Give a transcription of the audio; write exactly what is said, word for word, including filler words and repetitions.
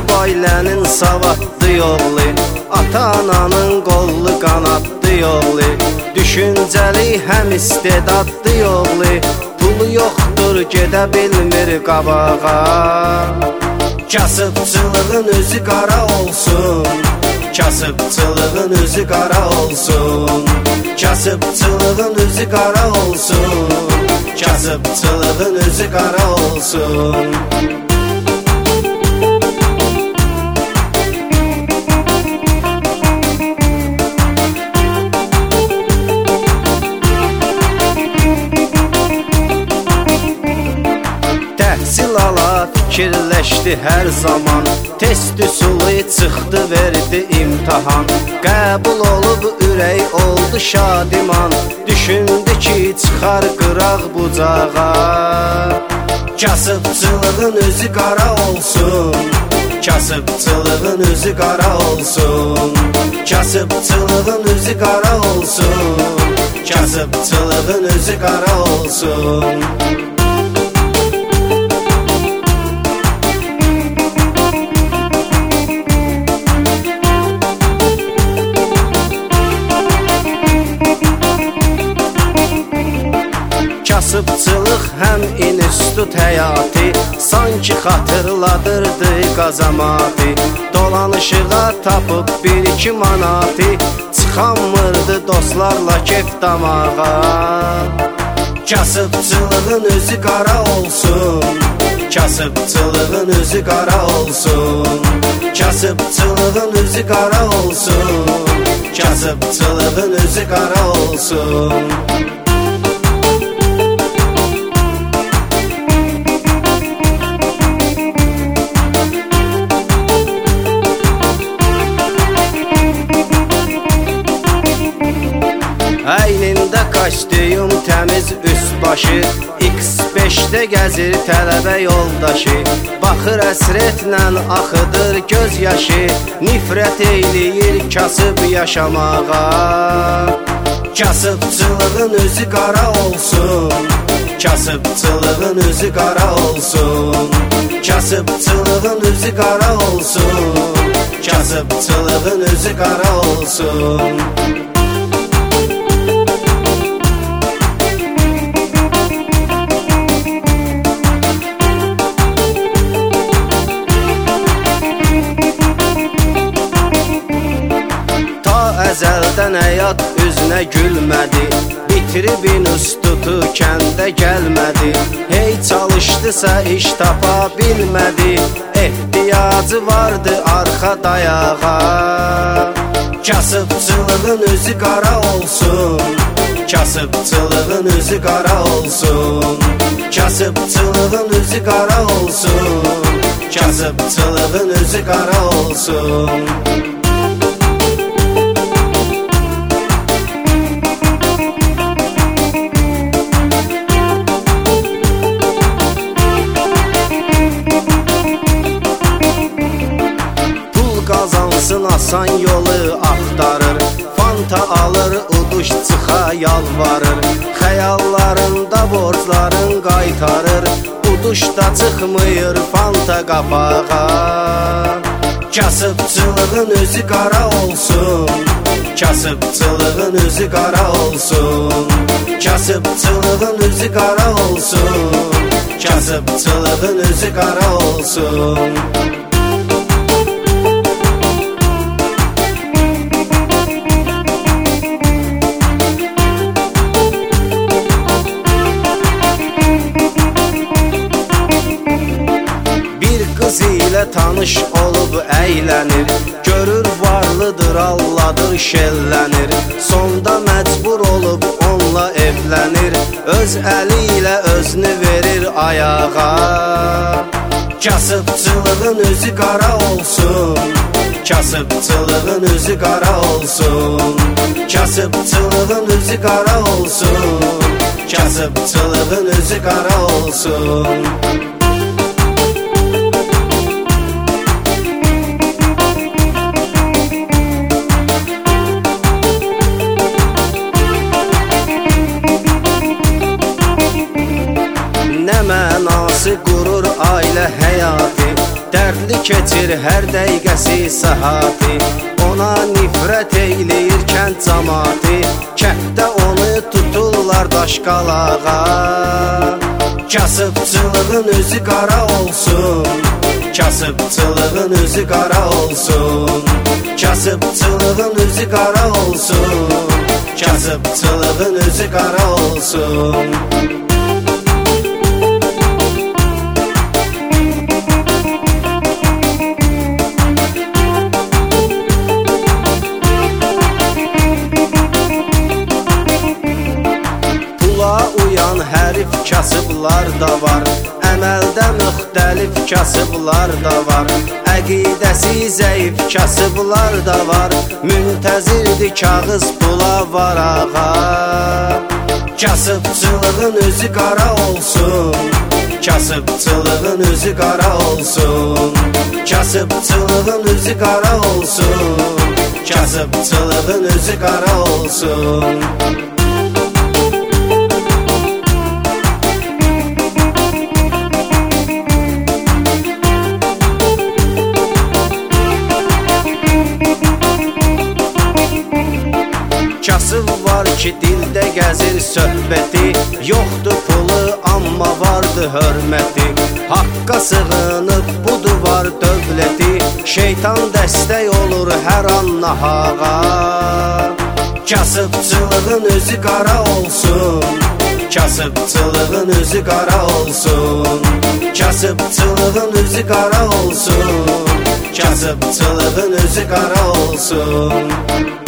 kasıb ailənin savadlı yolu, ata-ananın qollu qanadlı yolu, düşüncəli həm istedadlı yolu, pulu yoxdur gedə bilmir qabağa. Kasıbçılığın özü qara olsun, kasıbçılığın özü qara olsun, kasıbçılığın özü qara olsun, kasıbçılığın özü qara olsun. Təhsil ala fikirləşdi hər zaman, test üsulu çıxdı verdi imtahan, qəbul olub ürək oldu şadiman, düşündü ki çıxar qıraq bucağa. Kasıbçılığın özü qara olsun, kasıbçılığın özü qara olsun, kasıbçılığın özü qara olsun, kasıbçılığın özü qara olsun. Kasıbçılıq həm institut həyatı, sanki xatırladırdı qazamatı, dolanışığa tapıb bir iki manatı, çıxanmırdı dostlarla kef damağa. Kasıbçılığın özü qara olsun, kasıbçılığın özü qara olsun, kasıbçılığın özü qara olsun, kasıbçılığın özü qara olsun. Əynində kostyum, təmiz üst başı, iks beşdə gəzir tələbə yoldaşı, baxır əsrətlə axıdır göz yaşı, nifrət eyləyir kasıb yaşamağa. Kasıbçılığın özü qara olsun, kasıbçılığın özü qara olsun, kasıbçılığın özü qara olsun, kasıbçılığın özü qara olsun. Əzəldən həyat üzünə gülmədi, bitirib institutu kəndə gəlmədi, hey çalışdısa iş tapa bilmədi, ehtiyacı vardı arxa dayağa. Kasıbçılığın özü qara olsun, kasıbçılığın özü qara olsun, kasıbçılığın özü qara olsun, kasıbçılığın özü qara olsun. Qazansın asan yolu axtarır, fanta alır uduş çıxa yalvarır, xəyallarında borcların qaytarır, uduşda çıxmıyır fanta qapağa. Kasıbçılığın özü qara olsun, kasıbçılığın özü qara olsun, kasıbçılığın özü qara olsun, kasıbçılığın özü qara olsun. ilə tanış olub əylənir, görür varlıdır, alladır, şəllənir, sonda məcbur olub onunla evlənir, öz əli ilə özünü verir ayağa. Kasıbçılığın özü qara olsun, kasıbçılığın özü qara olsun, kasıbçılığın özü qara olsun, kasıbçılığın özü qara olsun. Nə mənası qurur ailə həyatı, dərdli keçir hər dəqiqəsi saati. Ona nifrət eyləyir kənd cəmaati. Kənddə onu tuturlar daşqalağa. Kasıbçılığın özü qara olsun, kasıbçılığın özü qara olsun, kasıbçılığın özü qara olsun, kasıbçılığın özü qara olsun. Uyan hərif kasıblar da var, əməldə müxtəlif kasıblar da var, əqidəsi zəif kasıblar da var, müntəzirdir kağız pula varağa. Kasıbçılığın özü qara olsun, kasıbçılığın özü qara olsun, kasıbçılığın özü qara olsun, kasıbçılığın özü qara olsun. Kasıb var ki, dildə gəzir söhbəti, yoxdur pulu, amma vardı hörməti. Haqqa sığınıb, budur var dövləti, şeytan dəstək olur hər an nahağa. Kasıbçılığın özü qara olsun, kasıbçılığın özü qara olsun, kasıbçılığın özü qara olsun, kasıbçılığın özü qara olsun.